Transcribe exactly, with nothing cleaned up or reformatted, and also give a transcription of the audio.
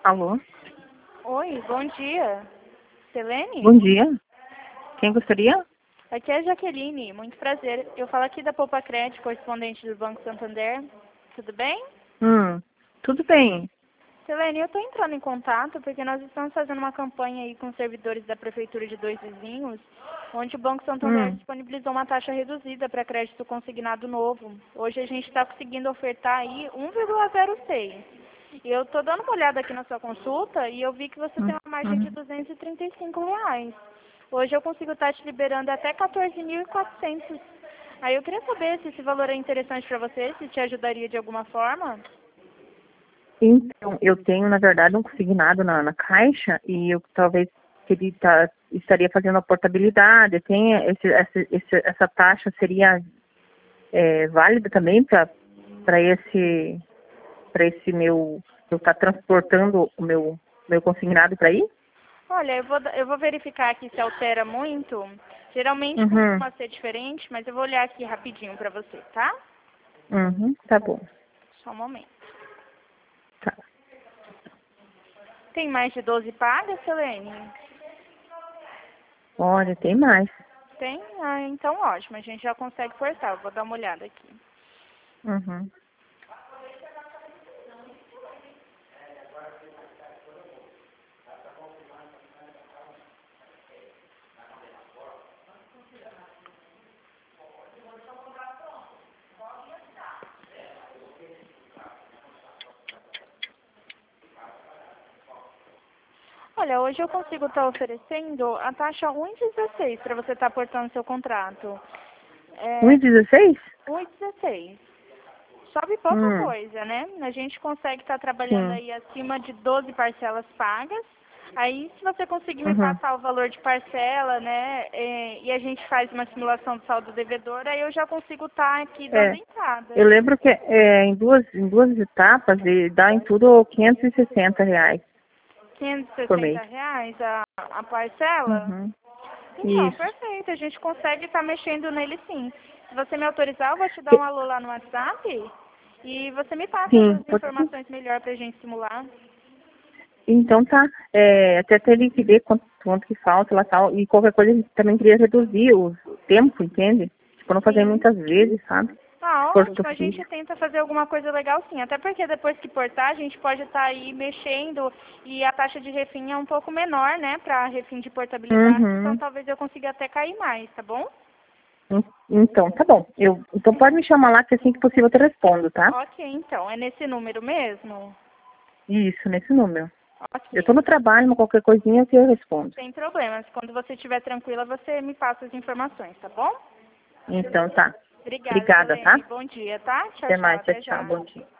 Alô? Oi, bom dia. Selene? Bom dia. Quem gostaria? Aqui é a Jaqueline, muito prazer. Eu falo aqui da Poupa Crédito, correspondente do Banco Santander. Tudo bem? Hum, tudo bem. Selene, eu estou entrando em contato porque nós estamos fazendo uma campanha aí com os servidores da Prefeitura de Dois Vizinhos, onde o Banco Santander Hum, disponibilizou uma taxa reduzida para crédito consignado novo. Hoje a gente está conseguindo ofertar aí um vírgula zero seis. E eu estou dando uma olhada aqui na sua consulta e eu vi que você tem hum, uma margem de hum. duzentos e trinta e cinco reais. Hoje eu consigo estar te liberando até quatorze mil e quatrocentos. Aí eu queria saber se esse valor é interessante para você, se te ajudaria de alguma forma. Então, eu tenho, na verdade, um consignado na, na caixa e eu talvez queria tá, estaria fazendo a portabilidade. Tem esse, essa, esse, essa taxa seria é, válida também para para esse para esse meu eu estar transportando o meu meu consignado para aí? Olha, eu vou, eu vou verificar aqui se altera muito. Geralmente Uhum, costuma ser diferente, mas eu vou olhar aqui rapidinho para você, tá? uhum, tá bom. Só um momento. Tá. Tem mais de doze pagas, Selene? Olha, tem mais. Tem? Ah, então ótimo, a gente já consegue cortar. Eu vou dar uma olhada aqui. Uhum. Olha, hoje eu consigo estar oferecendo a taxa um vírgula dezesseis para você estar aportando seu contrato. um e É, dezesseis? um vírgula dezesseis. Sobe pouca Hum, coisa, né? A gente consegue estar trabalhando sim. aí acima de doze parcelas pagas. Aí, se você conseguir me Uhum. passar o valor de parcela, né, é, e a gente faz uma simulação do saldo devedor, aí eu já consigo estar aqui dando É, entrada. eu lembro que é, em, duas, em duas etapas e dá em tudo quinhentos e sessenta reais quinhentos e por sessenta mês. reais a, a parcela? Uhum. Então, Isso. perfeito. A gente consegue estar mexendo nele sim. Se você me autorizar, eu vou te dar um Que- alô lá no WhatsApp e você me passa Sim, as pode sim. informações melhor para a gente simular. Então tá. É, até teria que ver quanto, quanto que falta lá tal. E qualquer coisa a gente também queria reduzir o, o tempo, entende? Tipo, não fazer Sim. muitas vezes, sabe? Ah, Se for ótimo. A gente possível. tenta fazer alguma coisa legal sim. Até porque depois que portar, a gente pode estar aí mexendo e a taxa de refim é um pouco menor, né, para refim de portabilidade. Então Uhum. talvez eu consiga até cair mais, tá bom? En- Então, tá bom. Eu, então pode me chamar lá que assim que possível eu te respondo, tá? Ok, então. É nesse número mesmo? Isso, nesse número. Eu tô Ok. no trabalho, mas qualquer coisinha eu respondo. Sem problemas. Quando você estiver tranquila, você me passa as informações, tá bom? Então tá. Obrigada, Obrigada, tá? Selene. Bom dia, tá? Tchau, Até tchau. mais, tchau, Até tchau. já. Bom dia.